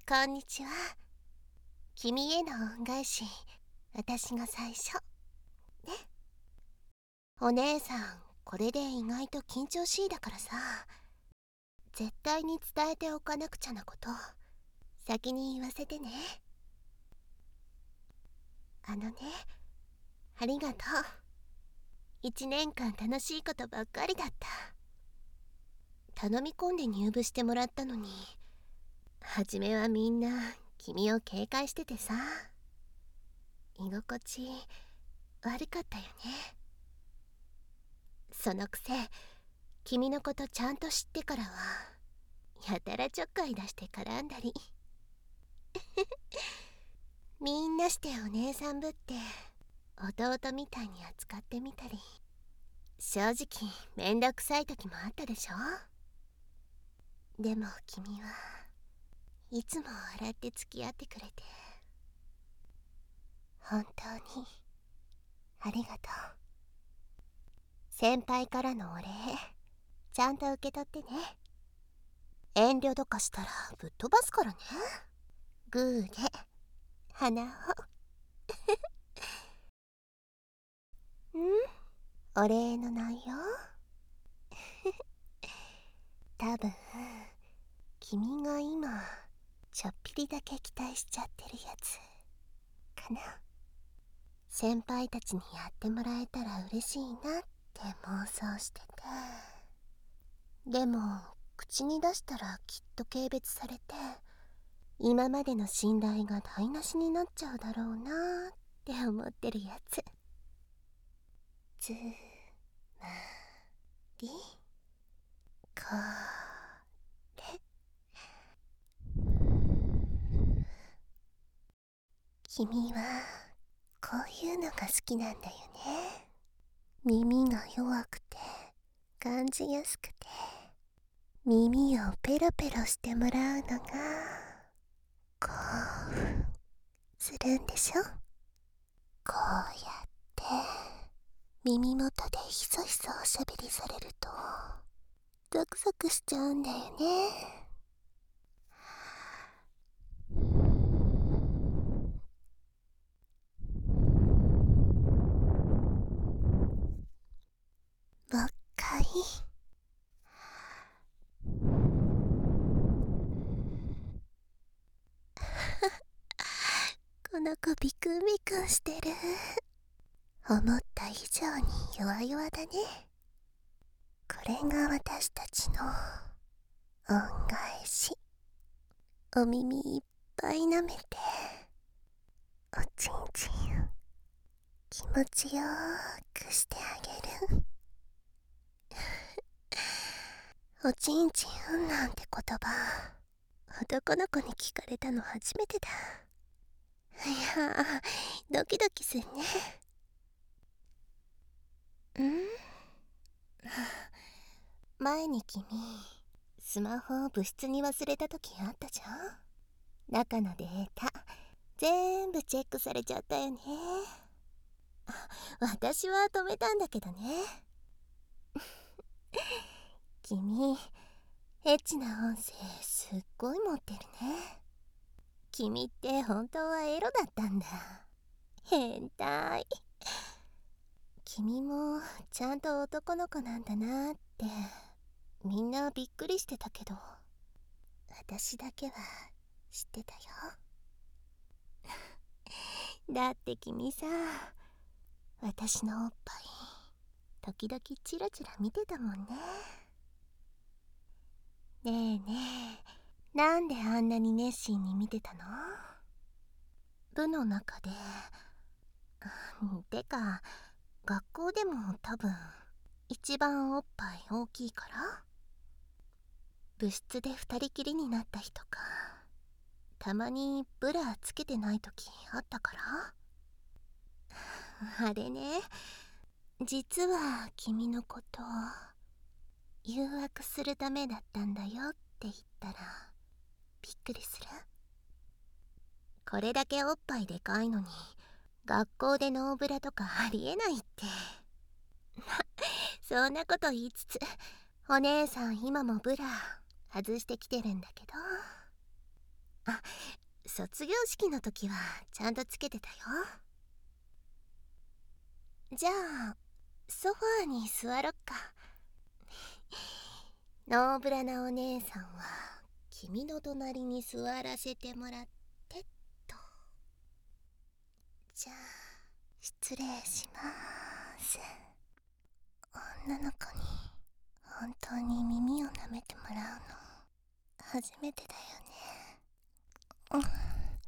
こんにちは。君への恩返し、私が最初。ね。お姉さん、これで意外と緊張しいだからさ、絶対に伝えておかなくちゃなこと、先に言わせてね。ありがとう。1年間楽しいことばっかりだった。頼み込んで入部してもらったのに、初めはみんな君を警戒しててさ、居心地悪かったよね。そのくせ君のことちゃんと知ってからはやたらちょっかい出して絡んだりみんなしてお姉さんぶって弟みたいに扱ってみたり、正直めんどくさい時もあったでしょ。でも君はいつも笑って付き合ってくれて本当にありがとう。先輩からのお礼ちゃんと受け取ってね。遠慮とかしたらぶっ飛ばすからね。グーで鼻をお礼の内容多分君が今ちょっぴりだけ期待しちゃってるやつかな。先輩たちにやってもらえたら嬉しいなって妄想してて、でも口に出したらきっと軽蔑されて今までの信頼が台無しになっちゃうだろうなって思ってるやつ。つまりこれ、君はこういうのが好きなんだよね。耳が弱くて感じやすくて、耳をペロペロしてもらうのが興奮するんでしょ。こうやって耳元でひそひそおしゃべりされるとゾクゾクしちゃうんだよね。もう一回。この子ビクンビクンしてる。思った以上に弱々だね。これが私たちの恩返し。お耳いっぱい舐めておちんちん気持ちよーくしてあげる。おちんちんなんて言葉男の子に聞かれたの初めてだ。いやドキドキするね。前に君スマホを部室に忘れた時あったじゃん。中のデータ全部チェックされちゃったよね。私は止めたんだけどね。君エッチな音声すっごい持ってるね。君って本当はエロだったんだ。変態。君もちゃんと男の子なんだなってみんなびっくりしてたけど、私だけは知ってたよ。だって君さ、私のおっぱい時々チラチラ見てたもんね。ねえねえ、なんであんなに熱心に見てたの？部の中でてか学校でも多分一番おっぱい大きいから？部室で二人きりになった日とかたまにブラつけてない時あったから。あれね、実は君のこと誘惑するためだったんだよって言ったらびっくりする？これだけおっぱいでかいのに学校でノーブラとかありえないって。そんなこと言いつつお姉さん今もブラ外してきてるんだけど。 あ、卒業式の時はちゃんとつけてたよ。じゃあソファーに座ろっか。ノーブラなお姉さんは君の隣に座らせてもらってっと。じゃあ失礼します。女の子に本当に耳を舐めてもらうの初めてだよね。うん。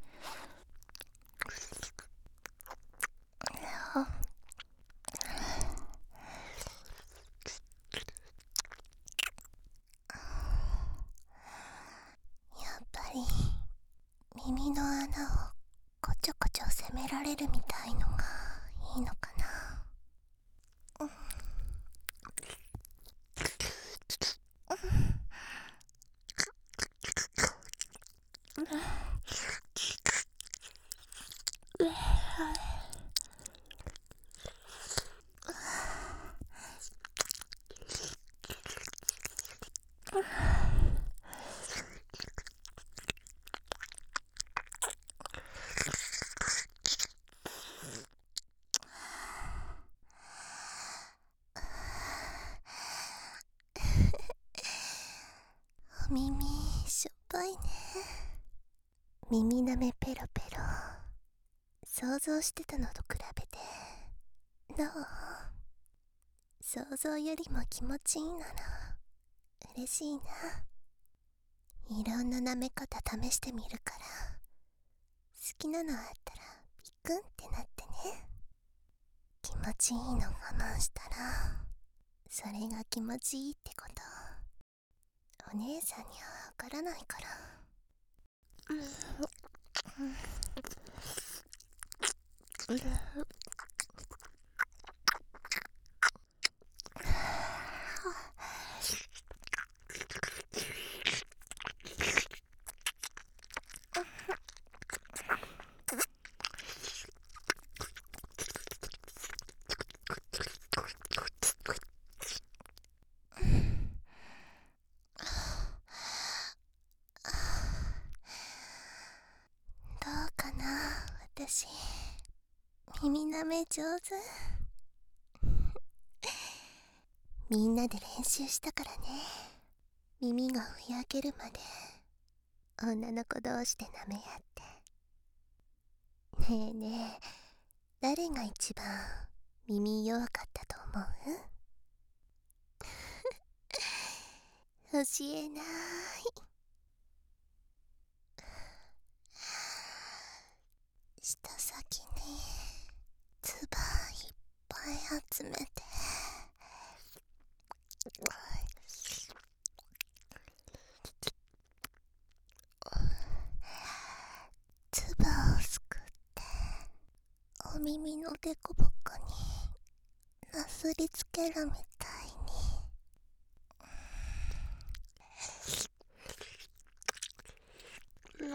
やっぱり耳の穴をこちょこちょ攻められるみたいのがいいのかな。お耳しょっぱいね。耳舐めペロペロ想像してたのと比べてどう？想像よりも気持ちいいなら嬉しいな。いろんな舐め方試してみるから、好きなのあったらビクンってなってね。気持ちいいの我慢したらそれが気持ちいいってことお姉さんにはわからないから。どうかな、私耳舐め上手？みんなで練習したからね。耳がふやけるまで女の子同士で舐め合って。ねえねえ、誰が一番耳弱かったと思う？教えない。舌先に唾いっぱい集めて唾をすくってお耳のデコボコになすりつけるみたいに。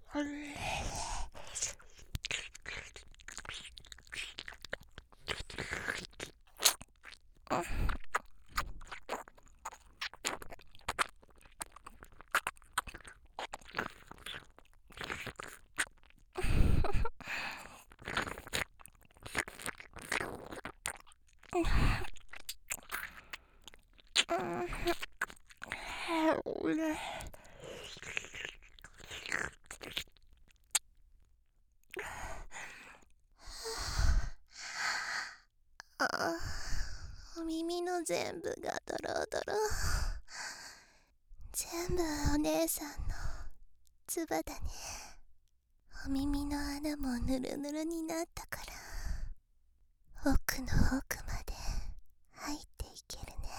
お耳の全部がドロドロ。全部お姉さんの唾だね。お耳の穴もヌルヌルになったから奥の奥まで入っていけるね。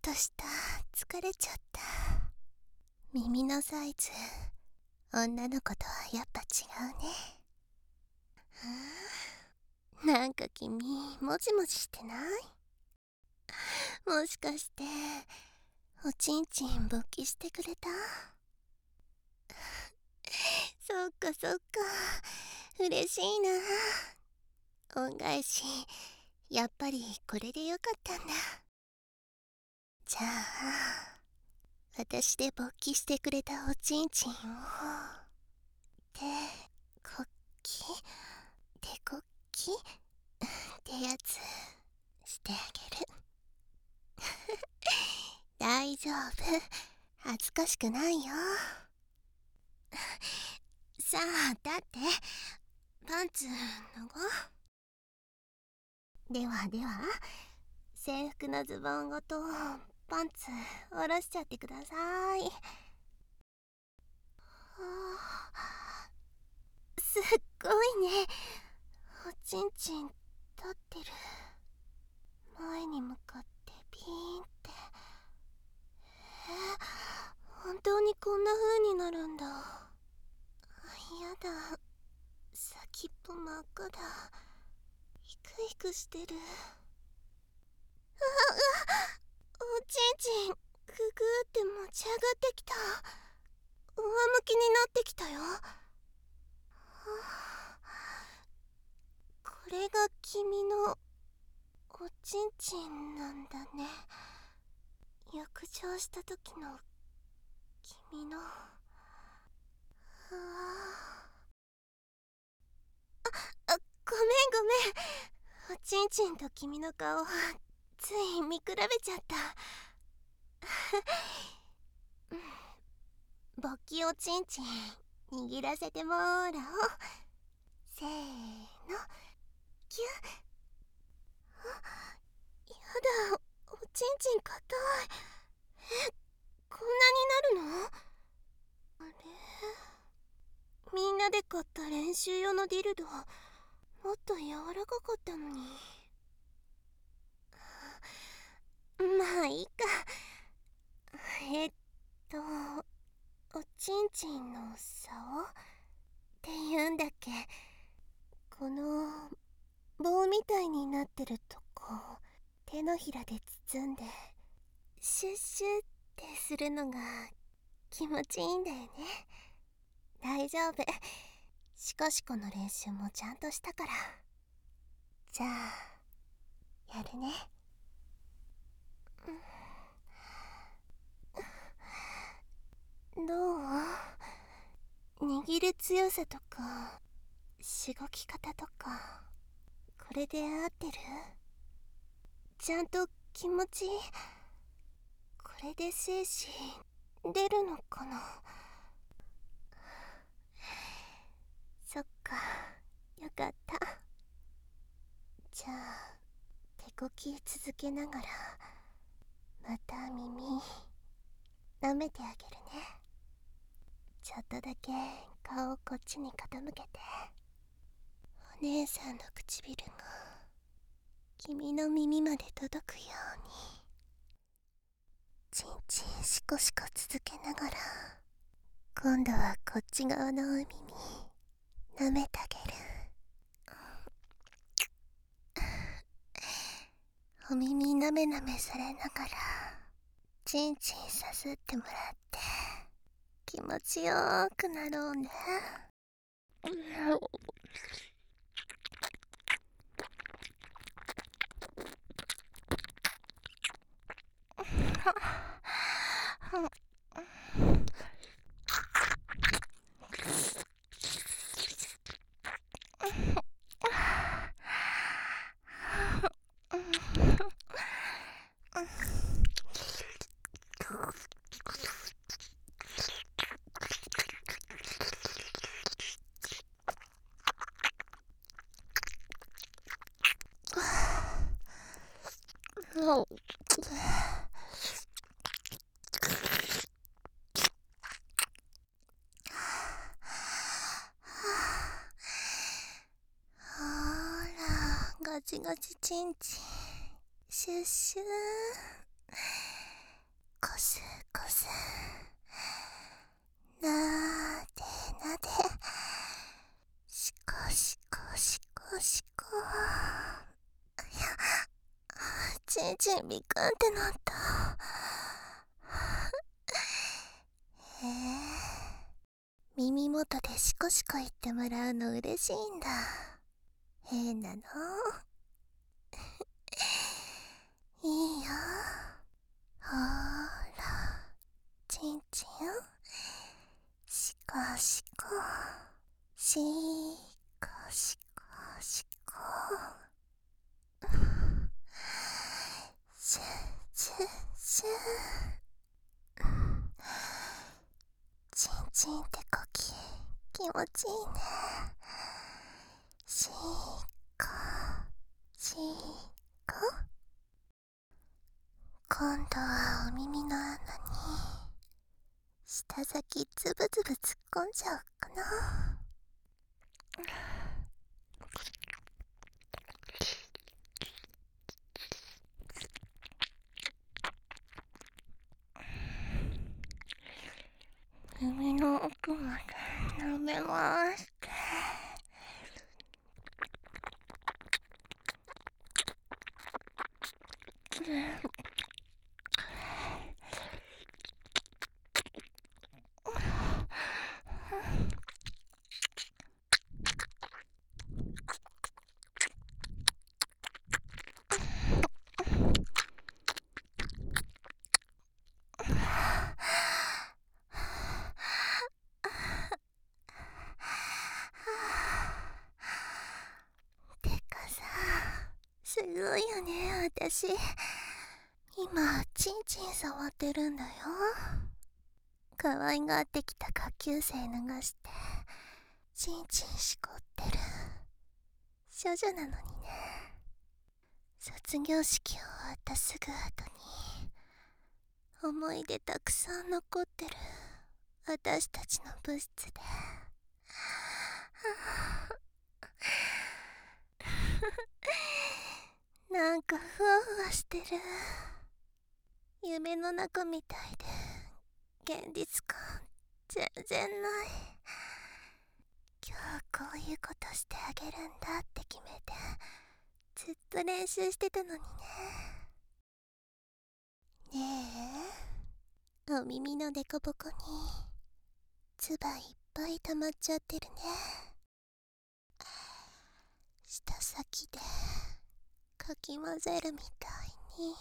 とした。疲れちゃった。耳のサイズ、女の子とはやっぱ違うね。なんか君、もじもじしてない？もしかしておちんちん勃起してくれた？そっかそっか、嬉しいな。恩返し、やっぱりこれでよかったんだ。じゃあ私で勃起してくれたおちんちんを手こっき手こっきってやつしてあげる。大丈夫、恥ずかしくないよ。さあだってパンツ脱ごう。ではでは、制服のズボンごとパンツ下ろしちゃってください。すっごいね。おちんちん立ってる。前に向かってピーンって。本当にこんな風になるんだ。やだ、先っぽ真っ赤だ。ヒクヒクしてる。おちんちんググって持ち上がってきた。上向きになってきたよ。これが君のおちんちんなんだね。浴場した時の君の。ごめんごめん。おちんちんと君の顔つい見比べちゃった。勃起おちんちん握らせてもらおう。せーの、キュッ。やだ、おちんちん硬い。こんなになるの？あれ、みんなで買った練習用のディルドもっと柔らかかったのに。まあいいか。おちんちんの竿って言うんだっけ。この棒みたいになってるとこ手のひらで包んでシュッシュッってするのが気持ちいいんだよね。大丈夫、シコシコの練習もちゃんとしたから。じゃあやるね。どう？握る強さとかしごき方とかこれで合ってる？ちゃんと気持ちいい？これで精子出るのかな？そっか、よかった。じゃあ手こき続けながらまた耳舐めてあげるね。ちょっとだけ顔をこっちに傾けて。お姉さんの唇が君の耳まで届くようにチンチンシコシコ続けながら、今度はこっち側のお耳舐めてあげる。お耳なめなめされながらチンチンさすってもらって気持ちよーくなろうね。ほらガチガチチンチンシュッシュー。 コスコス、なでなで、シコシコシコシコ。いや、ちんちんビクンってなった。耳元でシコシコ言ってもらうの嬉しいんだ。変なの。いいよ。ほーら、ちんちんシコシコ、シコシコシコ、シュシュシュ。チンチンって呼吸気持ちいいね。シーコシーコ。今度はお耳の穴に舌先ズブズブ突っ込んじゃおうかな。耳の奥まで舐めまして。てかさ、すごいよね、私。今、チンチン触ってるんだよ。可愛がってきた下級生脱がして、チンチンしこってる。少女なのにね。卒業式終わったすぐ後に、思い出たくさん残ってる私たちの部室で。なんかふわふわしてる。夢の中みたいで現実感全然ない。今日こういうことしてあげるんだって決めてずっと練習してたのにね。ねえ、お耳のデコボコに唾いっぱい溜まっちゃってるね。舌先でかき混ぜるみたいに。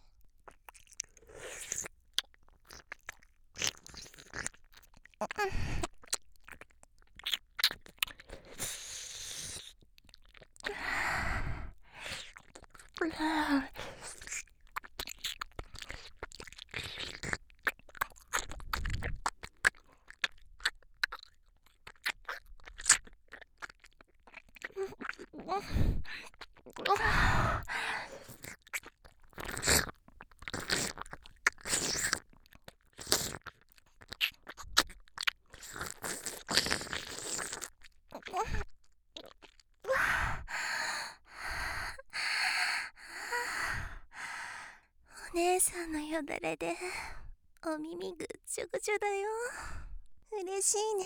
お姉さんのよだれでお耳ぐっちょぐちょだよ。嬉しいね。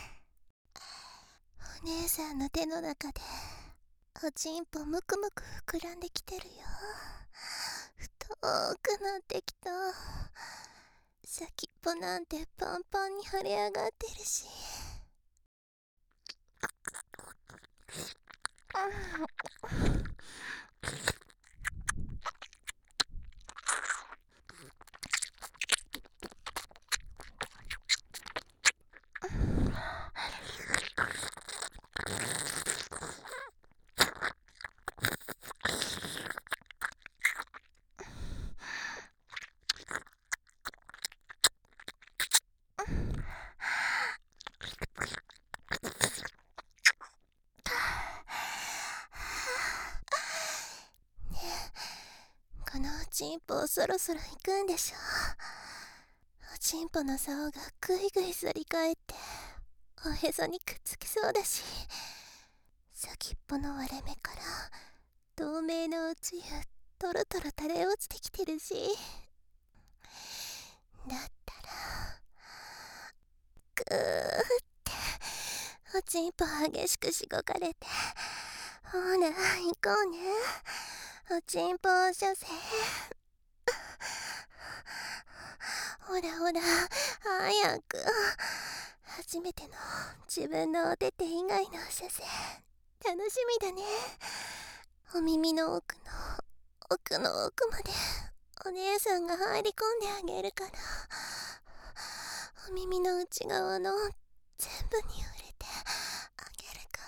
お姉さんの手の中でおちんぽむくむく膨らんできてるよ。太くなってきた。先っぽなんてパンパンに腫れ上がってるし。このおちんぽそろそろ行くんでしょ。おちんぽの竿がぐいぐい反り返っておへそにくっつきそうだし、先っぽの割れ目から透明のおつゆトロトロ垂れ落ちてきてるし、 だったらぐーっておちんぽ激しくしごかれて、ほら行こうね、おちんぽ射精。ほらほら早く。初めての自分のお手手以外の射精楽しみだね。お耳の奥の奥の奥までお姉さんが入り込んであげるから、お耳の内側の全部に触れてあげるから。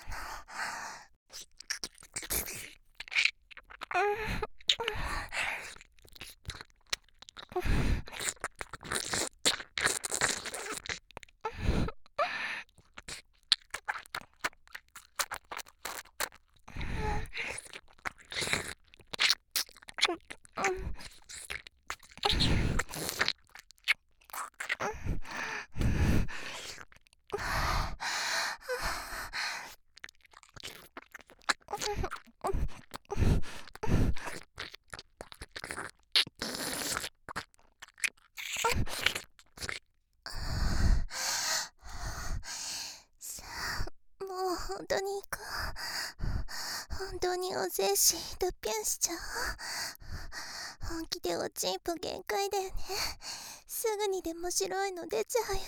さあ、もう本当に行こう。本当にお精子ドッピュンしちゃおう。本気でおちんぽ限界だよね。すぐにでも白いの出ちゃうよね。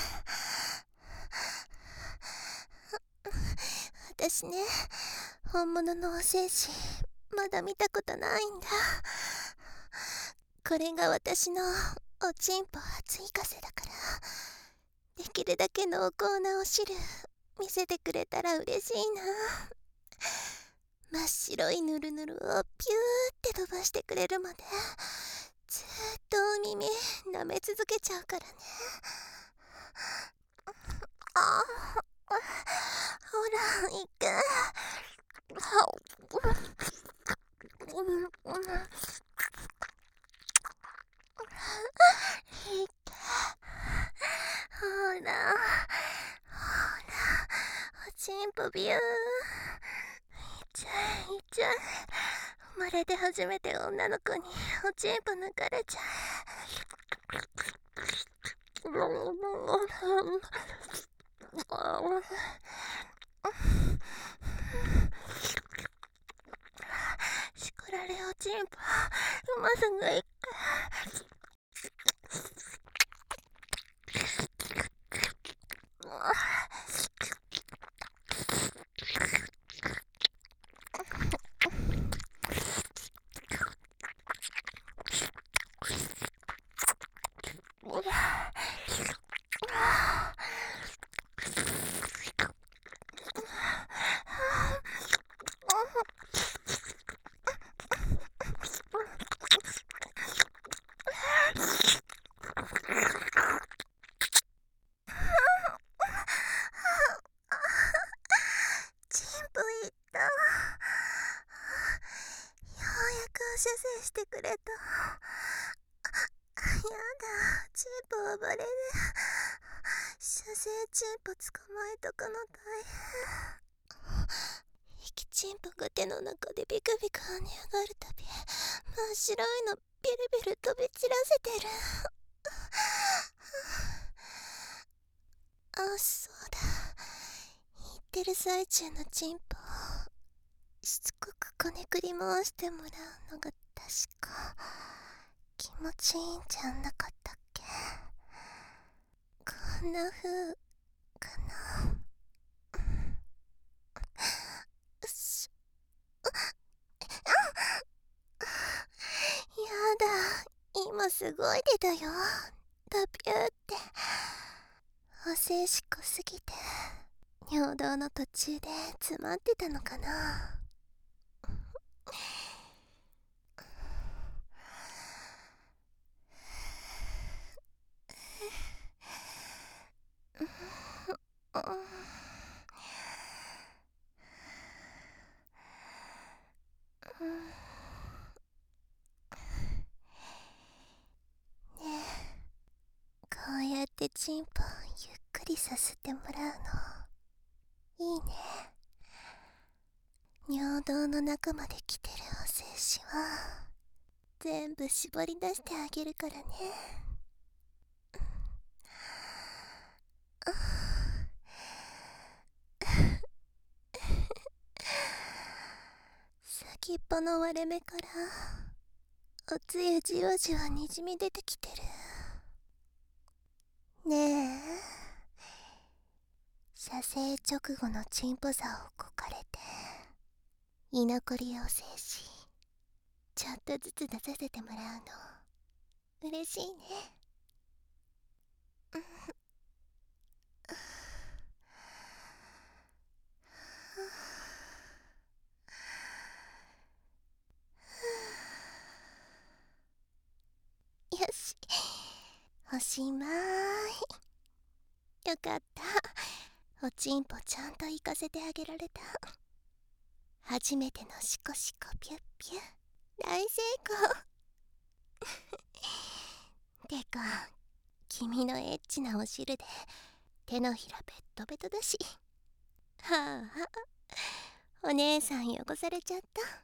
私ね、本物のお精子まだ見たことないんだ。これが私のおちんぽ初イカセだから、できるだけ濃厚なお汁見せてくれたら嬉しいな。真っ白いヌルヌルをピューって飛ばしてくれるまでずーっとお耳舐め続けちゃうからね。あほら行く。ほらおちんぽビュー。いっちゃえいっちゃえ。生まれて初めて女の子におちんぽ抜かれちゃしこられおちんぽ今すぐ行く。チンポいった。ようやく射精してくれた。やだ、チンポ暴れる。射精チンポ捕まえとくの大変。息チンポが手の中でビクビク跳ね上がるたび、真っ白いのビルビル飛び散らせてる。あ、そうだ、言ってる最中のチンポしつこくこねくり回してもらうのが確か気持ちいいんじゃなかったっけ。こんな風かな。うっしやだ、今すごい出たよ、ダピューって。お精子濃すぎて尿道の途中で詰まってたのかな。ねえ、こうやってチンポゆっくりさせてもらうのいいね。尿道の中まで来てるお精子は全部絞り出してあげるからね。 先っぽの割れ目からおつゆじわじわにじみ出てきてる。ねえ、射精直後のチンポザをこかれて居残りを制し、ちょっとずつ出させてもらうの嬉しいね。よし、おしまい。よかった、おちんぽちゃんと行かせてあげられた。初めてのシコシコピュッピュ、大成功。てか、君のエッチなお汁で手のひらベットベトだし。はあ、お姉さん汚されちゃった。